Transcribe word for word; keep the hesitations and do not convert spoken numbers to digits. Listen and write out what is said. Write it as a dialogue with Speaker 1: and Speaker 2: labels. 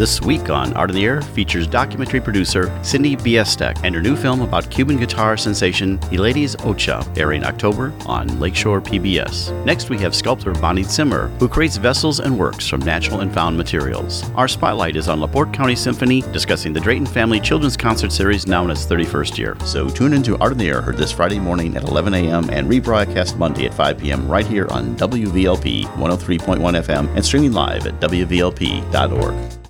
Speaker 1: This week on Art in the Air features documentary producer Cindy Biestek and her new film about Cuban guitar sensation Ylides Ochoa, airing October on Lakeshore P B S. Next, we have sculptor Bonnie Zimmer, who creates vessels and works from natural and found materials. Our spotlight is on LaPorte County Symphony, discussing the Drayton Family Children's Concert Series now in its thirty-first year.
Speaker 2: So tune into Art in the Air, heard this Friday morning at eleven a.m. and rebroadcast Monday at five p.m. right here on W V L P one oh three point one F M and streaming live at W V L P dot org.